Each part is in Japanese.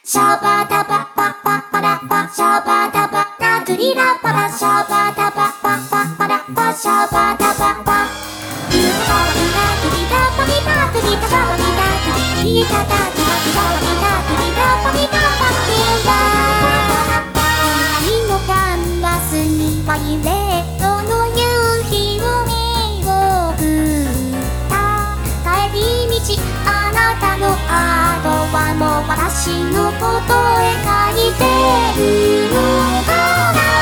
シャバダバパパパラパシャバダバナトリラパラシャバダバパパパラパシャバダバパウータバリナトリラパリナトリタババリナトリリタタタタバリナトリラパリナパリラ光のキャンバスにバイレットの夕日を見送った帰り道あなたのアートはもう私のことへ書いてるのかな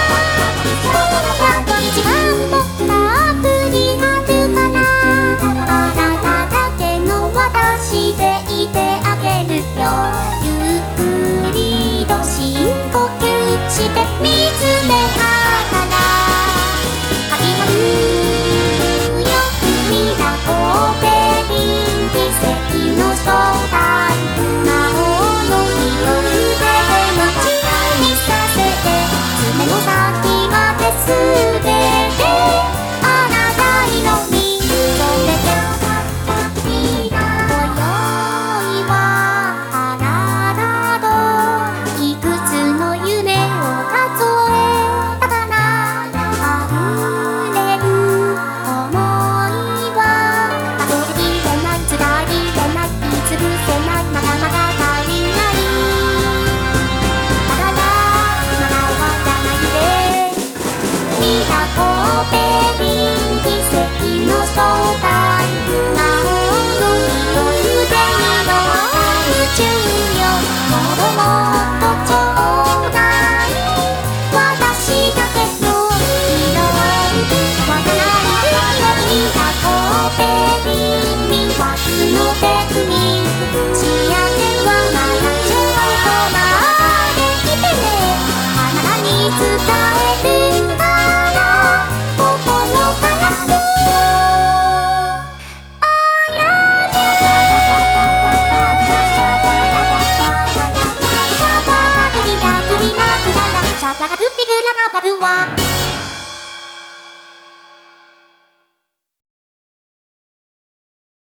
一番もたっぷりあるかなあなただけの私でいてあげるよゆっくりと深呼吸して見つめたから始まるよみなこべり奇跡の正体魔法の色腕で街にさせて爪の先まですべてあなた色に染めて今宵はあなたといくつの夢を数えたかな溢れる想いは数えきれない伝えきれない言いつぶせないまだまだ足りないだからまだ終わらないでみなこべり奇跡の正体魔法の色腕にの宇宙よもっともっとちょうだい私だけの色わからないみなこべり魅惑のテクニック仕上げはまだちょっと待ってきてねあなたに伝えるから心からシャバがドゥピグララバブは